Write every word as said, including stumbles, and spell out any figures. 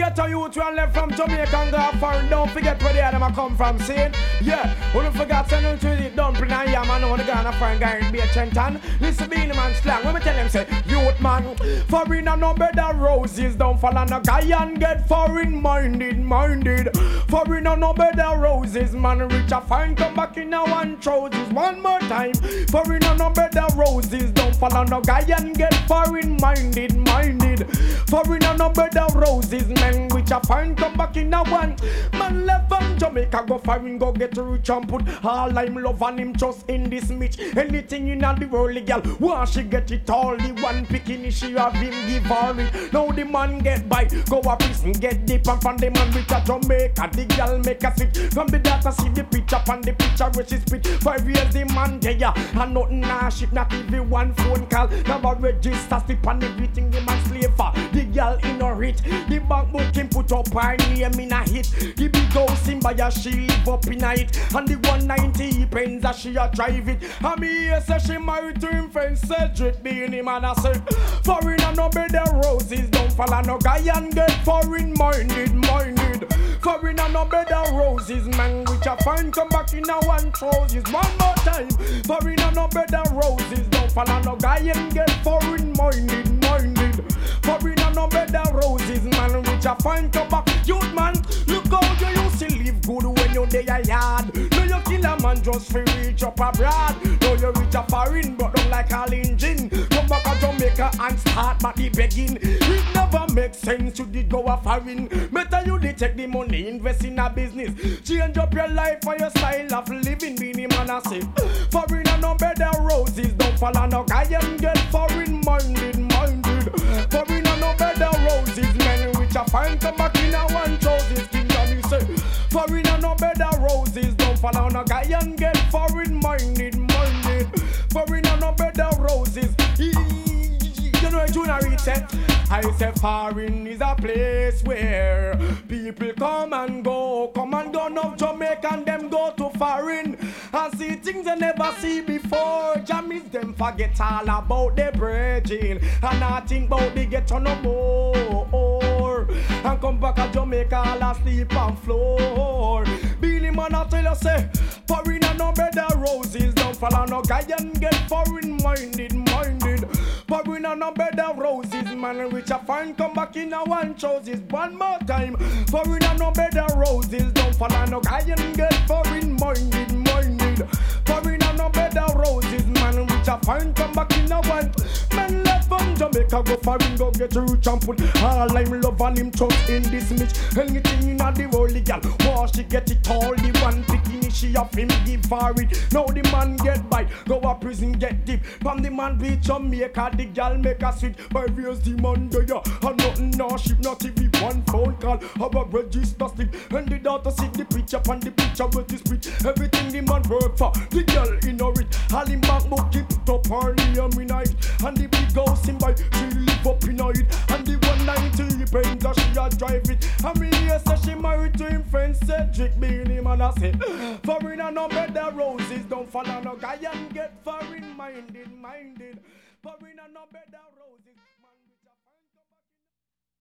get a youth when left from Jamaica and go foreign. Don't forget where they are them a come from, see? Yeah, we don't forget send them to the dumpling and yam and on the Ghana foreign guy in Bay Chenton. Listen being man slang, when me tell them say, youth man, foreign and no better roses. Don't fall on a guy and get foreign minded, minded. Foreign and no better roses, man. Rich a fine, come back in a one trousers. One more time, foreign and no better roses. Don't fall on a guy and get foreign minded, minded. Foreign and no better roses, man. Which a fine, come back in a one. Man left from Jamaica, go foreign, go get rich and put all I'm love and him trust in this mitch. Anything in the world, girl, why she get it all? The one picking she have him give her it. Now the man get by, go a prison, get deep and from the man which a Jamaica. The girl make a switch from the data, see the picture and the picture where she spit. Five years the man there, and nothing nah shit, not even one phone call. Never register, slip and everything the man slave for. The girl in a rich, the bank book him put up her name in a hit. The big house in by a she live up in a it. And the one ninety pens that she a drive it. And me here say she married to him friend Cedric, being him and I say foreign and no better roses. Don't fall on no guy and get foreign minded, minded. Foreign and no better roses, man. Which I find come back in a one trousers. One more time, foreign and no better roses. Don't fall on no guy and get foreign minded, minded. Foreign and no better roses, man. Which I find come back, youth man. Look how you used to live good when you're there yard. No you kill a man just for reach up abroad. No you reach a foreign but don't like all engine. Come back to Jamaica and start back the begging. It never makes sense you did go a foreign. Better you did take the money, invest in a business. Change up your life for your style of living. Beanie man I say foreign and no better roses. Don't fall on no guy and get foreign minded, minded. Foreign and no better roses, men which I find come back in a one trousers. King Johnny say foreign and no better roses. Don't fall on a guy and get foreign minded, minded. Foreign and no better roses. You know Junior Reed said, I say foreign is a place where people come and go, come and go. Now Jamaica and them go to foreign and see things they never see before. Jammies them forget all about their bridging and not think about they get on no more. And come back to Jamaica all asleep on floor. Billy man I tell you say, foreign and no better roses. Don't fall on no guy and get foreign minded, minded. Foreign and no better roses, man. Which I find come back in a one trousers. One more time, foreign and no better roses. Don't fall on no guy and get foreign minded, minded. Foreign and no better roses, man. Which I find come back in a one. Man left from Jamaica go foreign, go get rich and put all I'm love and him trust in this mitch. Anything in the world, the girl, why she get it all? The one picking she off him give for it. Now the man get by, go a prison get deep. From the man reach Jamaica, the girl make a sweet. Five years the man there, and nothing no ship, not even one phone call. Have a register slip, and the daughter see the picture and the picture with the split. Everything the man work for, the girl in a it. All him back book keep it up early a midnight. And the big house in by, she live up in a it. And the one ninety pens that she a drive it. And me here say she married to him friend Cedric, being him and I say foreign and no better roses. Don't fall on no guy and get foreign minded, minded. Foreign and no better roses.